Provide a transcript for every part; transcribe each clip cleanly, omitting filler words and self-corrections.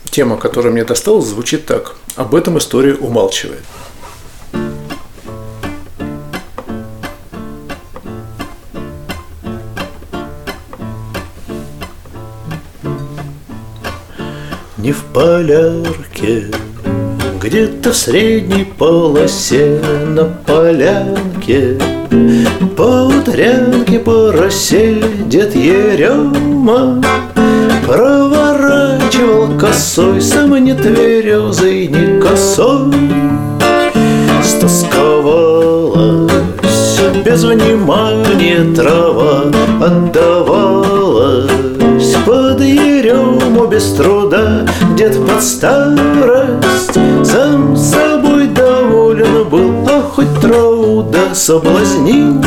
Тема, которая мне досталась, звучит так. Об этом история умалчивает. Не в полярке, где-то в средней полосе на полянке по утрянке по росе дед Ерема проворачивал косой, сам не тверезый, не косой. Стосковалась без внимания трава, отдавалась под Ерему без труда. Дед под старость сам собой доволен был, а хоть траву да соблазнил.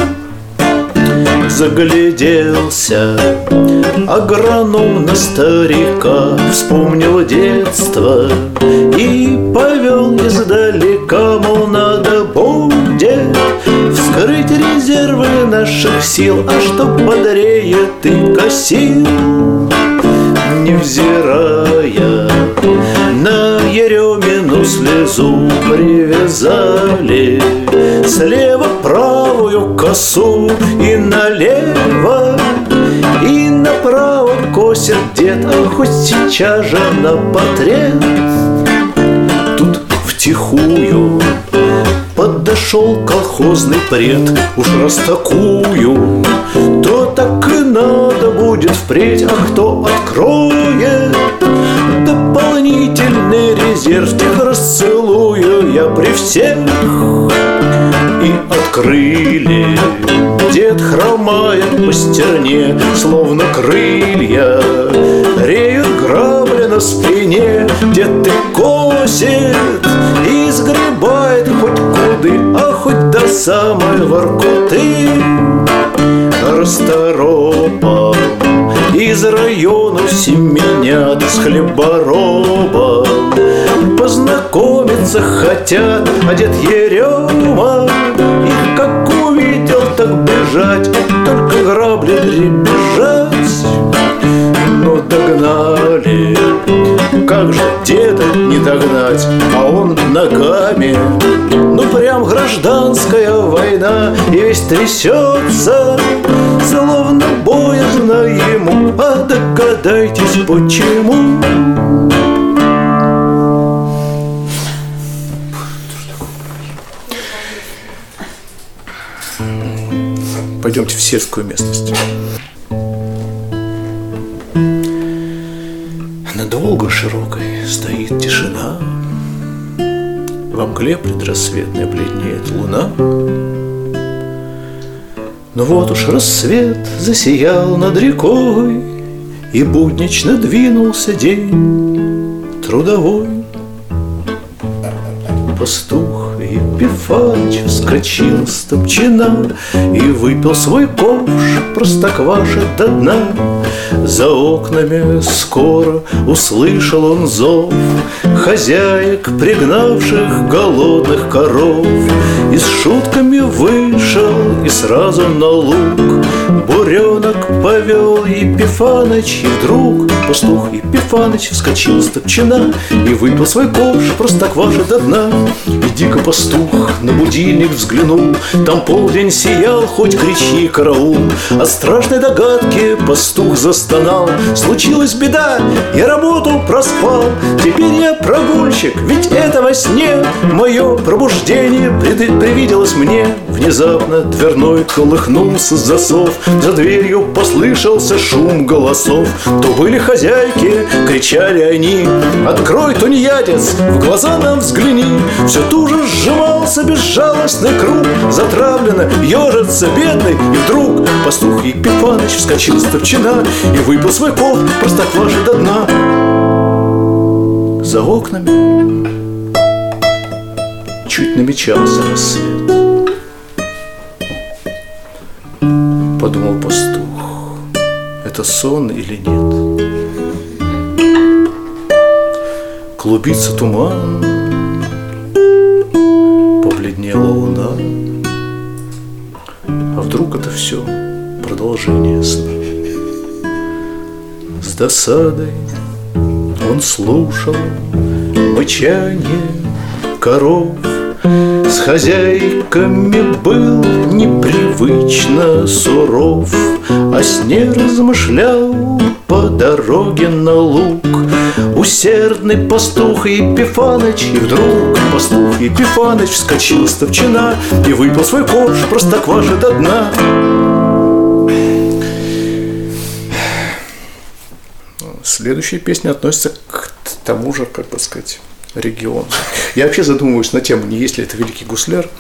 Загляделся агроном на старика, вспомнил детство и повел издалека, мол, надо будет вскрыть резервы наших сил, а чтоб бодрее ты косил. Невзирая на Еремину слезу, привязали слева правую косу и налево, и направо косит дед, а хоть сейчас же на портрет. Тут втихую подошел колхозный пред, уж раз такую, то так и надо будет впредь, а кто откроет дополнительный резерв, тех расцелую я при всех. И открыли, дед хромая по стерне, словно крылья реют грабли на спине. Дед и косит и сгребает хоть куды, а хоть до самой Воркуты. Расторопом из района семенят с хлеборобом познакомиться хотят, а дед Ерема их как увидел, так бежать, только грабли дребезжать. Но догнали, как же деда не догнать, а он ногами. Ну прям гражданская война, и весь трясется, словно боязно ему, а догадайтесь почему. Пойдемте в сельскую местность. Над Волгой широкой стоит тишина, во мгле предрассветной бледнеет луна. Но вот уж рассвет засиял над рекой, и буднично двинулся день трудовой. Пастух Епифаныч вскочил с топчина и выпил свой ковш простокваша до дна. За окнами скоро услышал он зов хозяек, пригнавших голодных коров. И с шутками вышел и сразу на луг буренок повел Епифаныч. И вдруг пастух Епифаныч вскочил с топчина и выпил свой ковш простокваша до дна. И дико пастух на будильник взглянул, там полдень сиял, хоть кричи караул. От страшной догадки пастух застонал, случилась беда, я работу проспал. Теперь я прогульщик, ведь это во сне. Мое пробуждение привиделось мне. Внезапно дверной колыхнулся засов, за дверью послышался шум голосов. То были хозяйки, кричали они: открой, тунеядец, в глаза нам взгляни. Все туже сжимался безжалостный круг, затравленно ежится бедный. И вдруг пастух Епифаныч вскочил с топчина и выпил свой ковш простокваши до дна. За окнами чуть намечался рассвет. Подумал пастух, это сон или нет? Клубится туман, побледнела луна. А вдруг это все продолжение сна? С досадой Он слушал мычание коров, с хозяйками был непривычно суров, о сне размышлял по дороге на луг усердный пастух Епифаныч. И вдруг пастух Епифаныч вскочил с топчина и выпил свой ковш простокваши до дна. Следующая песня относится к тому же, как бы сказать, региону. Я вообще задумываюсь на тему, не есть ли это великий гусляр.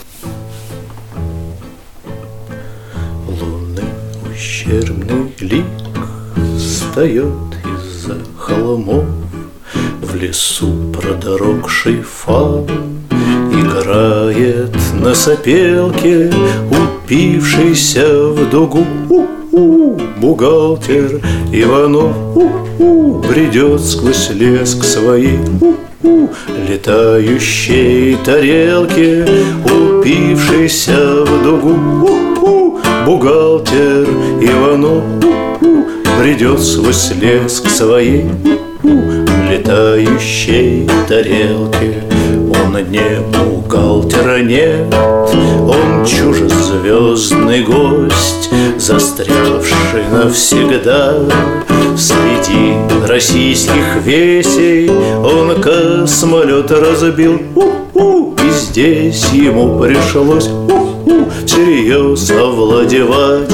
Лунный ущербный лик встает из-за холмов, в лесу продорогший фан играет на сопелке, упившийся в дугу. Бухгалтер Иванов бредет сквозь лес к своей летающей тарелке, упившийся в дугу. Бухгалтер Иванов бредет сквозь лес к своей летающей тарелке. Он не бухгалтера нет, он чужезвездный гость, застрявший навсегда среди российских весей. Он космолет разбил, и здесь ему пришлось всерьез овладевать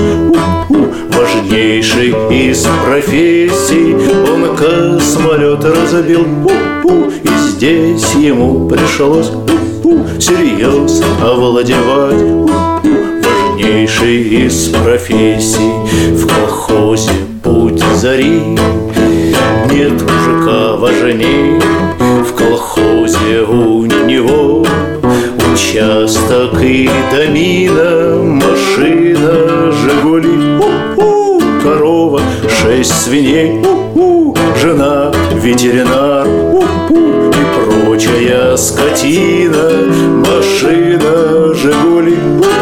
важнейшей из профессий. Он космолет разбил, и здесь ему пришлось всерьез овладевать важнейшей из профессий. В колхозе путь зари нет мужика важней, в колхозе у него участок и домина, машина «Жигули», корова, 6 свиней, жена ветеринар и прочая скотина. Машина «Жигули»,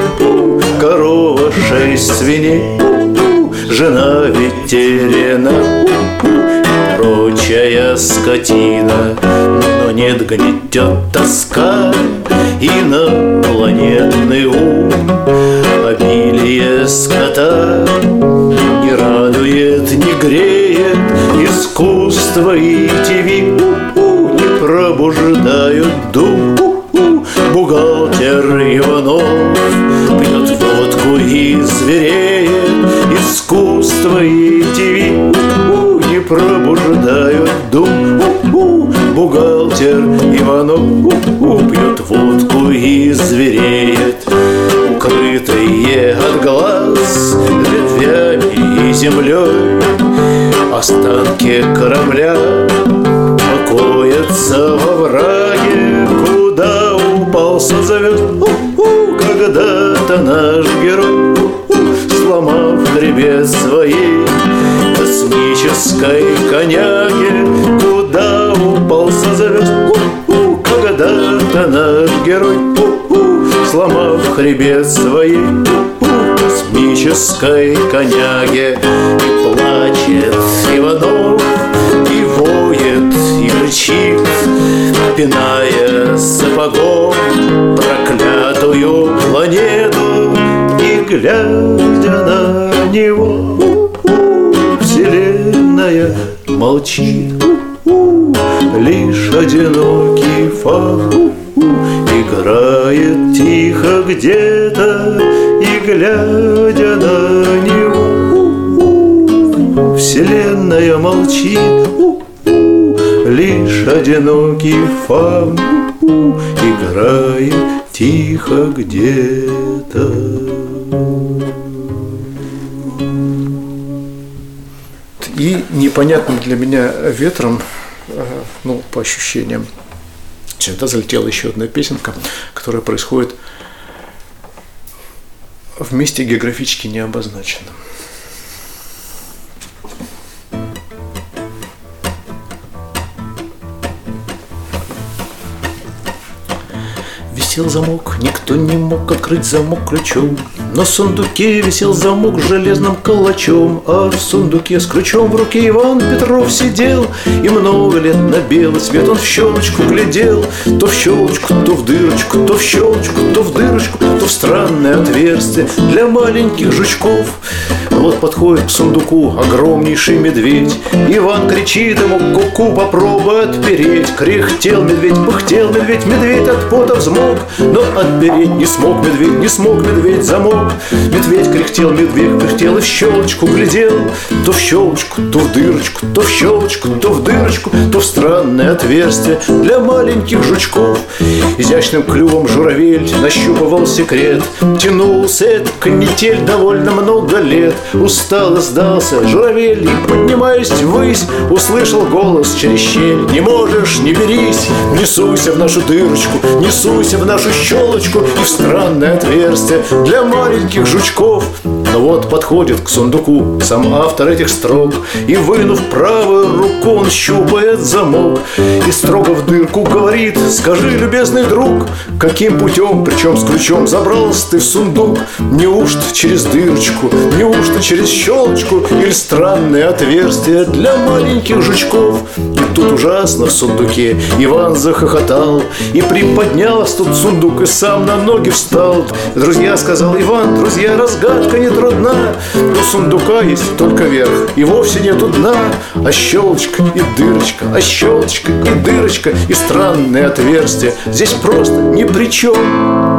корова, 6 свиней, жена ветеринар и прочая скотина. Но нет, гнетет тоска инопланетный ум, обилие скота не радует, не греет, искусство и ТВ не пробуждают дум. Бухгалтер Иванов пьет водку и звереет, искусство и ТВ не пробуждают дум. Бухгалтер Иванов пьет водку и звереет. Укрытые от глаз ветвями и землей останки корабля покоятся во враге, куда упал звезд когда-то наш герой, сломав хребет своей космической коняги. Куда упал звезд когда-то наш герой, сломав хребет своей космической коняги. И плачет Иванов, и воет, и рычит, пиная сапогом проклятую планету. И глядя на него, вселенная молчит, лишь одинокий фар играет тихо где-то. И глядя на него, вселенная молчит, лишь одинокий фар играет тихо где-то. И непонятным для меня ветром, ну, по ощущениям, сюда залетела еще одна песенка, которая происходит в месте географически не обозначенном. висел замок, никто не мог открыть замок ключом. Но в сундуке висел замок с железным калачом, а в сундуке с ключом в руке Иван Петров сидел. И много лет на белый свет он в щелочку глядел. То в щелочку, то в дырочку, то в щелочку, то в дырочку, то в странное отверстие для маленьких жучков. Вот подходит к сундуку огромнейший медведь. Иван кричит ему: ку-ку, попробуй отпереть. Кряхтел медведь, пыхтел медведь, медведь от пота взмок, но отпереть не смог медведь, не смог медведь замок. Медведь кряхтел, медведь кряхтел и в щелочку глядел. То в щелочку, то в дырочку, то в щелочку, то в дырочку, то в странное отверстие для маленьких жучков. Изящным клювом журавель нащупывал секрет. Тянулся этот канитель довольно много лет. Устал и сдался журавель, и, поднимаясь ввысь, услышал голос через щель: не можешь, не берись, не суйся в нашу дырочку, не суйся в нашу щелочку и в странное отверстие для маленьких жучков. Но вот подходит к сундуку сам автор этих строк, и, вынув правую руку, он щупает замок и строго в дырку говорит: скажи, любезный друг, каким путем, причем с ключом, забрался ты в сундук? Неужто через дырочку, неужто через щелочку или странное отверстие для маленьких жучков? И тут ужасно в сундуке Иван захохотал, и приподнялся тут сундук, и сам на ноги встал. Друзья, сказал Иван, друзья, разгадка не трудна. У сундука есть только верх, и вовсе нету дна, а щелочка и дырочка, а щелочка и дырочка и странное отверстие здесь просто ни при чем.